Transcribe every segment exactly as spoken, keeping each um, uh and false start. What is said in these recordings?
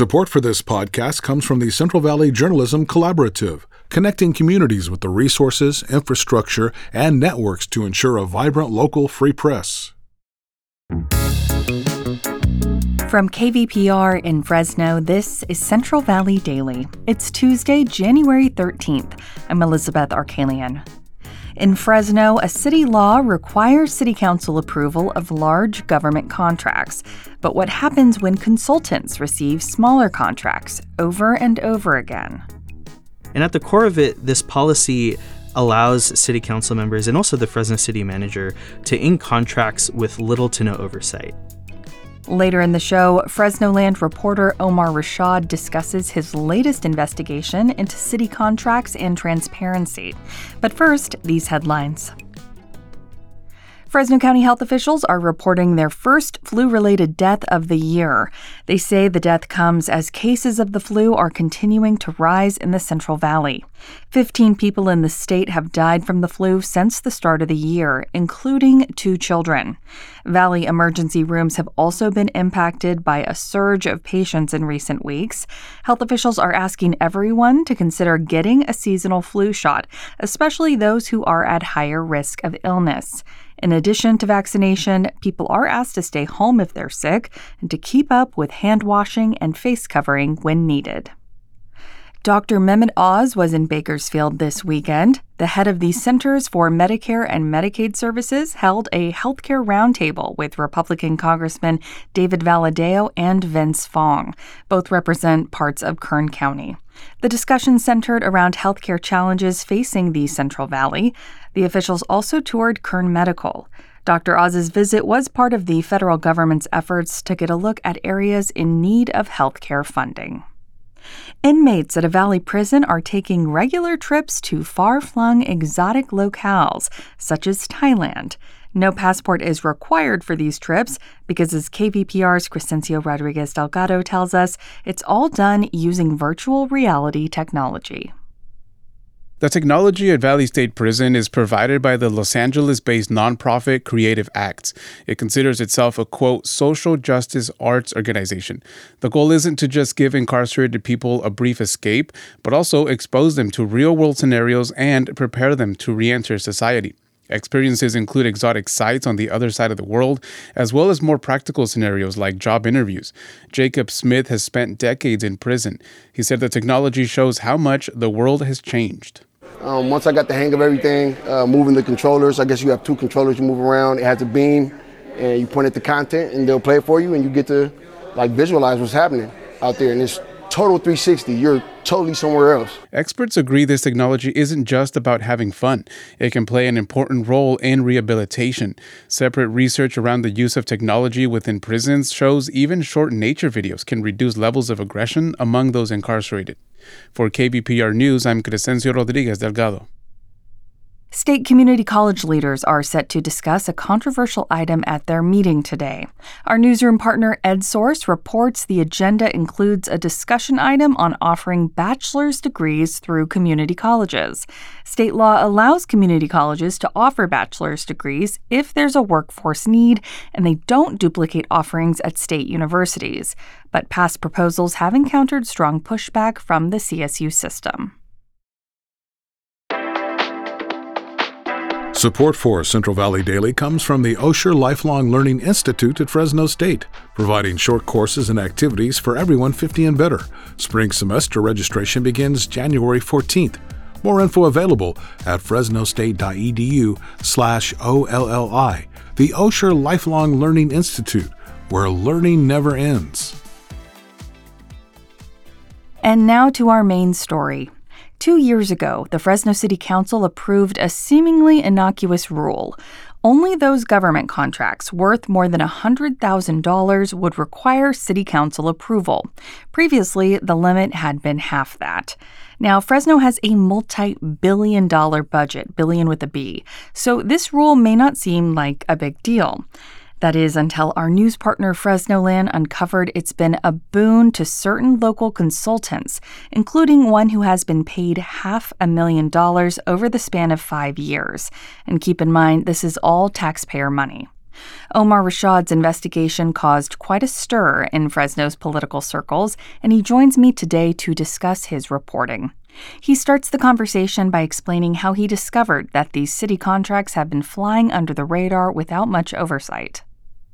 Support for this podcast comes from the Central Valley Journalism Collaborative, connecting communities with the resources, infrastructure, and networks to ensure a vibrant local free press. From K V P R in Fresno, this is Central Valley Daily. It's Tuesday, January thirteenth. I'm Elizabeth Arkalian. In Fresno, a city law requires city council approval of large government contracts. But what happens when consultants receive smaller contracts over and over again? And at the core of it, this policy allows city council members and also the Fresno city manager to ink contracts with little to no oversight. Later in the show, Fresno Land reporter Omar Rashad discusses his latest investigation into city contracts and transparency. But first, these headlines. Fresno County health officials are reporting their first flu-related death of the year. They say the death comes as cases of the flu are continuing to rise in the Central Valley. Fifteen people in the state have died from the flu since the start of the year, including two children. Valley emergency rooms have also been impacted by a surge of patients in recent weeks. Health officials are asking everyone to consider getting a seasonal flu shot, especially those who are at higher risk of illness. In addition to vaccination, people are asked to stay home if they're sick and to keep up with hand washing and face covering when needed. Doctor Mehmet Oz was in Bakersfield this weekend. The head of the Centers for Medicare and Medicaid Services held a healthcare roundtable with Republican Congressman David Valadao and Vince Fong. Both represent parts of Kern County. The discussion centered around healthcare challenges facing the Central Valley. The officials also toured Kern Medical. Doctor Oz's visit was part of the federal government's efforts to get a look at areas in need of healthcare funding. Inmates at a Valley prison are taking regular trips to far-flung exotic locales, such as Thailand. No passport is required for these trips because, as K V P R's Crescencio Rodriguez Delgado tells us, it's all done using virtual reality technology. The technology at Valley State Prison is provided by the Los Angeles-based nonprofit Creative Acts. It considers itself a, quote, social justice arts organization. The goal isn't to just give incarcerated people a brief escape, but also expose them to real-world scenarios and prepare them to re-enter society. Experiences include exotic sites on the other side of the world, as well as more practical scenarios like job interviews. Jacob Smith has spent decades in prison. He said the technology shows how much the world has changed. Um, once I got the hang of everything, uh, moving the controllers, I guess you have two controllers you move around. It has a beam, and you point at the content, and they'll play it for you, and you get to like visualize what's happening out there. And it's total three sixty. You're totally somewhere else. Experts agree this technology isn't just about having fun. It can play an important role in rehabilitation. Separate research around the use of technology within prisons shows even short nature videos can reduce levels of aggression among those incarcerated. For K V P R News, I'm Crescencio Rodriguez Delgado. State community college leaders are set to discuss a controversial item at their meeting today. Our newsroom partner EdSource reports the agenda includes a discussion item on offering bachelor's degrees through community colleges. State law allows community colleges to offer bachelor's degrees if there's a workforce need and they don't duplicate offerings at state universities. But past proposals have encountered strong pushback from the C S U system. Support for Central Valley Daily comes from the Osher Lifelong Learning Institute at Fresno State, providing short courses and activities for everyone fifty and better. Spring semester registration begins January fourteenth. More info available at fresnostate.edu slash OLLI. The Osher Lifelong Learning Institute, where learning never ends. And now to our main story. Two years ago, the Fresno City Council approved a seemingly innocuous rule. Only those government contracts worth more than one hundred thousand dollars would require City Council approval. Previously, the limit had been half that. Now, Fresno has a multi-billion dollar budget, billion with a B, so this rule may not seem like a big deal. That is, until our news partner Fresno Land uncovered it's been a boon to certain local consultants, including one who has been paid half a million dollars over the span of five years. And keep in mind, this is all taxpayer money. Omar Rashad's investigation caused quite a stir in Fresno's political circles, and he joins me today to discuss his reporting. He starts the conversation by explaining how he discovered that these city contracts have been flying under the radar without much oversight.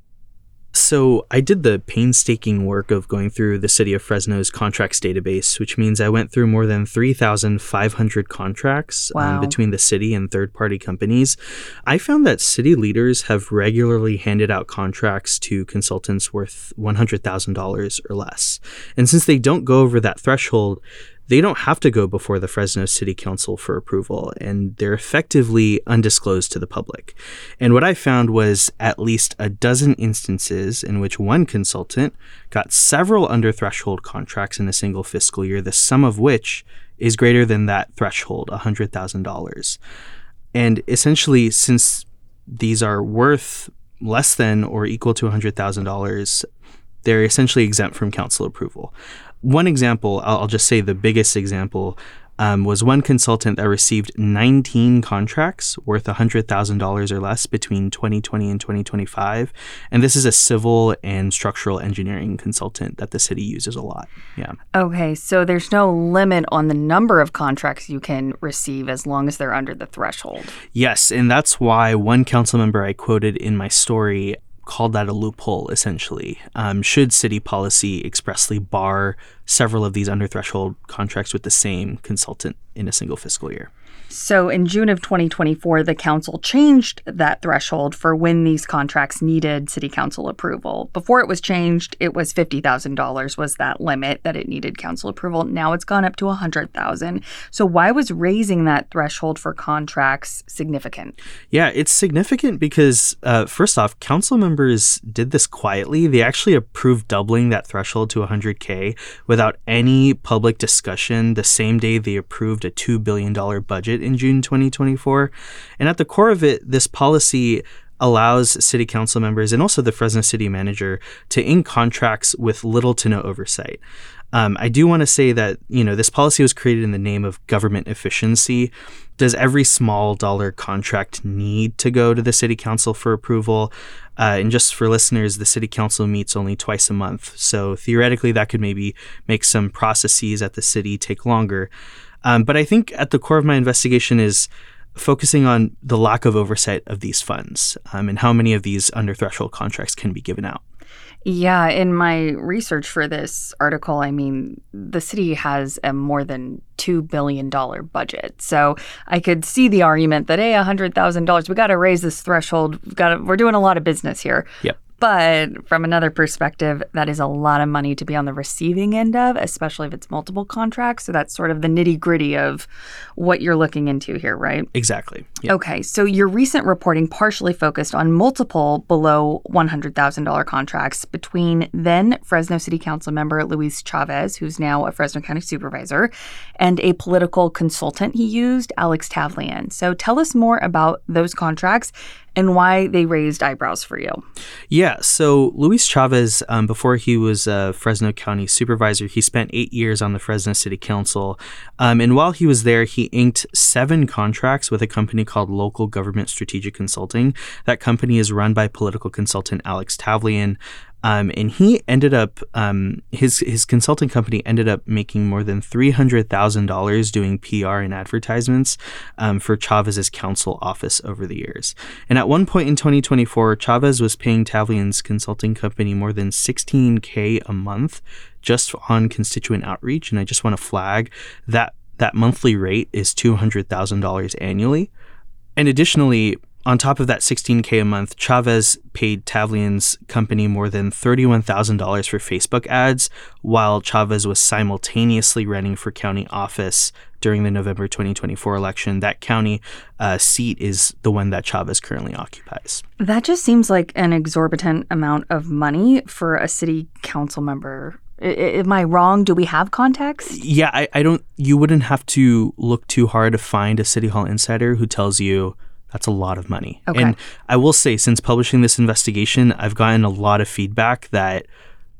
So I did the painstaking work of going through the City of Fresno's contracts database, which means I went through more than three thousand five hundred contracts Wow. um, between the city and third-party companies. I found that city leaders have regularly handed out contracts to consultants worth one hundred thousand dollars or less. And since they don't go over that threshold, they don't have to go before the Fresno City Council for approval, and they're effectively undisclosed to the public. And what I found was at least a dozen instances in which one consultant got several under-threshold contracts in a single fiscal year, the sum of which is greater than that threshold, one hundred thousand dollars. And essentially, since these are worth less than or equal to one hundred thousand dollars, they're essentially exempt from council approval. One example, I'll, I'll just say the biggest example, um, was one consultant that received nineteen contracts worth one hundred thousand dollars or less between twenty twenty and twenty twenty-five. And this is a civil and structural engineering consultant that the city uses a lot. Yeah. Okay, so there's no limit on the number of contracts you can receive as long as they're under the threshold. Yes, and that's why one council member I quoted in my story called that a loophole, essentially. Um, should city policy expressly bar several of these under-threshold contracts with the same consultant in a single fiscal year? So in June of twenty twenty-four, the council changed that threshold for when these contracts needed city council approval. Before it was changed, it was fifty thousand dollars was that limit that it needed council approval. Now it's gone up to one hundred thousand dollars. So why was raising that threshold for contracts significant? Yeah, it's significant because, uh, first off, council members did this quietly. They actually approved doubling that threshold to one hundred K without any public discussion the same day they approved a two billion dollars budget in June twenty twenty-four. And at the core of it, this policy allows city council members and also the Fresno city manager to ink contracts with little to no oversight. Um, I do want to say that, you know, this policy was created in the name of government efficiency. Does every small dollar contract need to go to the city council for approval? Uh, and just for listeners, the city council meets only twice a month. So theoretically, that could maybe make some processes at the city take longer. Um, but I think at the core of my investigation is focusing on the lack of oversight of these funds um, and how many of these under-threshold contracts can be given out. Yeah, in my research for this article, I mean, the city has a more than two billion dollars budget. So I could see the argument that, hey, one hundred thousand dollars, we got to raise this threshold. We've got to, we're doing a lot of business here. Yep. But from another perspective, that is a lot of money to be on the receiving end of, especially if it's multiple contracts. So that's sort of the nitty gritty of what you're looking into here, right? Exactly. Yep. Okay. So your recent reporting partially focused on multiple below one hundred thousand dollars contracts between then Fresno City Council member Luis Chavez, who's now a Fresno County supervisor, and a political consultant he used, Alex Tavlian. So tell us more about those contracts and why they raised eyebrows for you. Yeah, so Luis Chavez, um, before he was a Fresno County supervisor, he spent eight years on the Fresno City Council. Um, and while he was there, he inked seven contracts with a company called Local Government Strategic Consulting. That company is run by political consultant Alex Tavlian. Um, and he ended up, um, his his consulting company ended up making more than three hundred thousand dollars doing P R and advertisements um, for Chavez's council office over the years. And at one point in twenty twenty-four, Chavez was paying Tavlian's consulting company more than sixteen K a month just on constituent outreach. And I just want to flag that that monthly rate is two hundred thousand dollars annually. And additionally, on top of that sixteen K a month, Chavez paid Tavlian's company more than thirty-one thousand dollars for Facebook ads, while Chavez was simultaneously running for county office during the November twenty twenty-four election. That county uh, seat is the one that Chavez currently occupies. That just seems like an exorbitant amount of money for a city council member. I, am I wrong? Do we have context? Yeah, I, I don't. You wouldn't have to look too hard to find a City Hall insider who tells you that's a lot of money. Okay. And I will say, since publishing this investigation, I've gotten a lot of feedback that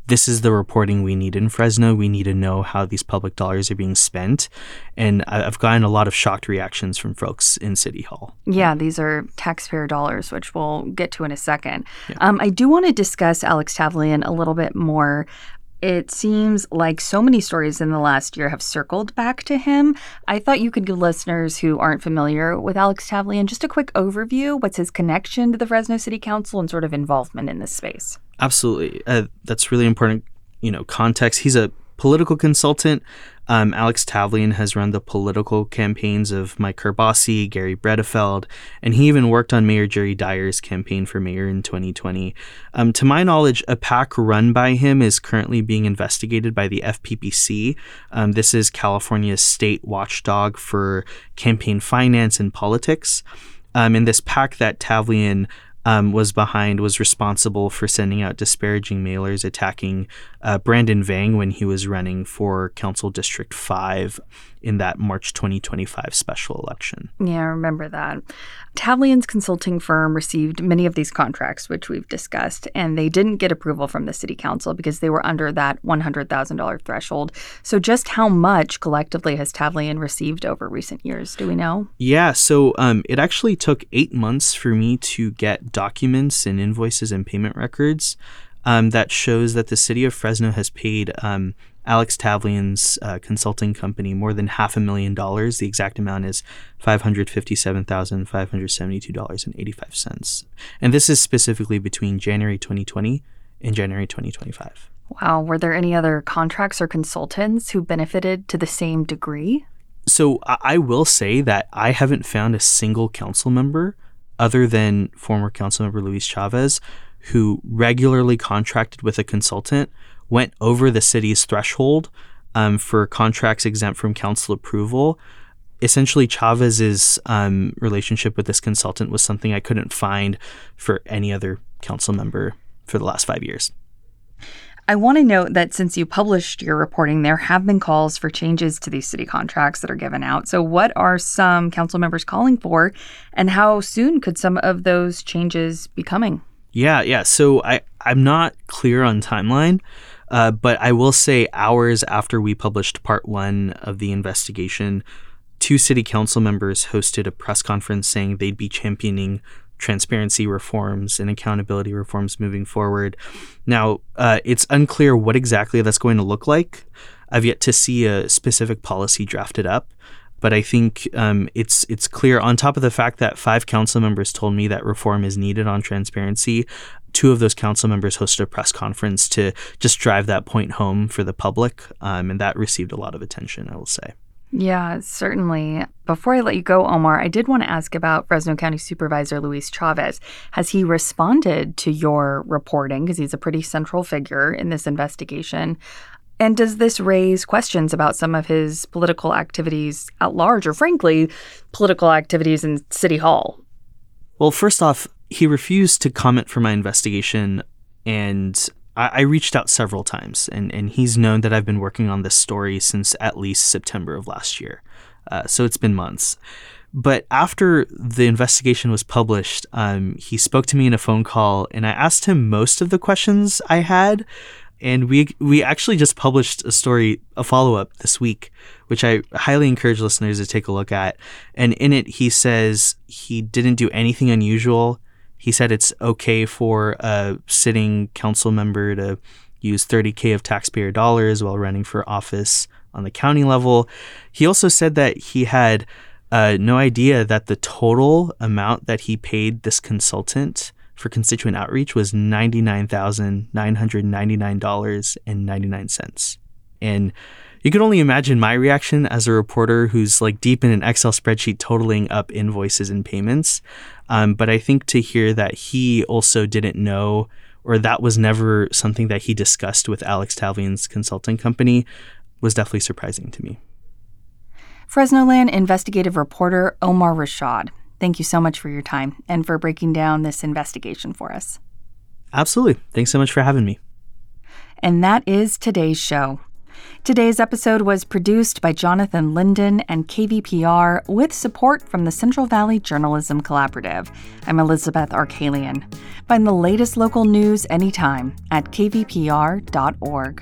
this is the reporting we need in Fresno. We need to know how these public dollars are being spent. And I've gotten a lot of shocked reactions from folks in City Hall. Yeah, these are taxpayer dollars, which we'll get to in a second. Yeah. Um, I do want to discuss Alex Tavlian a little bit more. It seems like so many stories in the last year have circled back to him. I thought you could give listeners who aren't familiar with Alex Tavlian just a quick overview. What's his connection to the Fresno City Council and sort of involvement in this space? Absolutely. Uh, that's really important, you know, context. He's a political consultant. Um, Alex Tavlian has run the political campaigns of Mike Kerbasi, Gary Bredefeld, and he even worked on Mayor Jerry Dyer's campaign for mayor in twenty twenty. Um, to my knowledge, a PAC run by him is currently being investigated by the F P P C. Um, this is California's state watchdog for campaign finance and politics. Um, and this PAC that Tavlian Um, was behind was responsible for sending out disparaging mailers attacking uh, Brandon Vang when he was running for Council District five in that March twenty twenty-five special election. Yeah, I remember that. Tavlian's consulting firm received many of these contracts, which we've discussed, and they didn't get approval from the city council because they were under that one hundred thousand dollars threshold. So just how much collectively has Tavlian received over recent years? Do we know? Yeah, so um, it actually took eight months for me to get documents and invoices and payment records um, that shows that the city of Fresno has paid um, Alex Tavlian's uh, consulting company more than half a million dollars. The exact amount is five hundred fifty-seven thousand five hundred seventy-two dollars and eighty-five cents. And this is specifically between January twenty twenty and January twenty twenty-five. Wow. Were there any other contracts or consultants who benefited to the same degree? So I, I will say that I haven't found a single council member other than former Councilmember Luis Chavez who regularly contracted with a consultant, went over the city's threshold um, for contracts exempt from council approval. Essentially, Chavez's um, relationship with this consultant was something I couldn't find for any other council member for the last five years. I want to note that since you published your reporting, there have been calls for changes to these city contracts that are given out. So what are some council members calling for, and how soon could some of those changes be coming? Yeah, yeah. So I, I'm not clear on timeline, uh, but I will say hours after we published part one of the investigation, two city council members hosted a press conference saying they'd be championing transparency reforms and accountability reforms moving forward. Now, uh, it's unclear what exactly that's going to look like. I've yet to see a specific policy drafted up, but I think um, it's it's clear, on top of the fact that five council members told me that reform is needed on transparency, two of those council members hosted a press conference to just drive that point home for the public, um, and that received a lot of attention, I will say. Yeah, certainly. Before I let you go, Omar, I did want to ask about Fresno County Supervisor Luis Chavez. Has he responded to your reporting? Because he's a pretty central figure in this investigation. And does this raise questions about some of his political activities at large, or frankly, political activities in City Hall? Well, first off, he refused to comment for my investigation, and I reached out several times, and, and he's known that I've been working on this story since at least September of last year. Uh, so it's been months. But after the investigation was published, um, he spoke to me in a phone call, and I asked him most of the questions I had. And we we actually just published a story, a follow-up this week, which I highly encourage listeners to take a look at. And in it, he says he didn't do anything unusual. He said it's okay for a sitting council member to use thirty thousand of taxpayer dollars while running for office on the county level. He also said that he had uh, no idea that the total amount that he paid this consultant for constituent outreach was ninety-nine thousand nine hundred ninety-nine dollars and ninety-nine cents. And you can only imagine my reaction as a reporter who's like deep in an Excel spreadsheet totaling up invoices and payments. Um, but I think to hear that he also didn't know, or that was never something that he discussed with Alex Tavlian's consulting company, was definitely surprising to me. Fresnoland investigative reporter Omar Rashad, thank you so much for your time and for breaking down this investigation for us. Absolutely. Thanks so much for having me. And that is today's show. Today's episode was produced by Jonathan Linden and K V P R with support from the Central Valley Journalism Collaborative. I'm Elizabeth Arkalian. Find the latest local news anytime at k v p r dot org.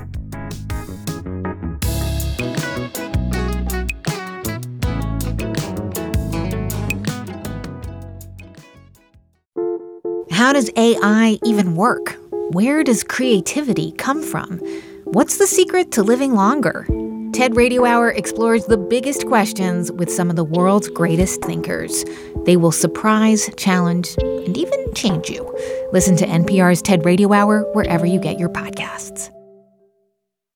How does A I even work? Where does creativity come from? What's the secret to living longer? TED Radio Hour explores the biggest questions with some of the world's greatest thinkers. They will surprise, challenge, and even change you. Listen to N P R's TED Radio Hour wherever you get your podcasts.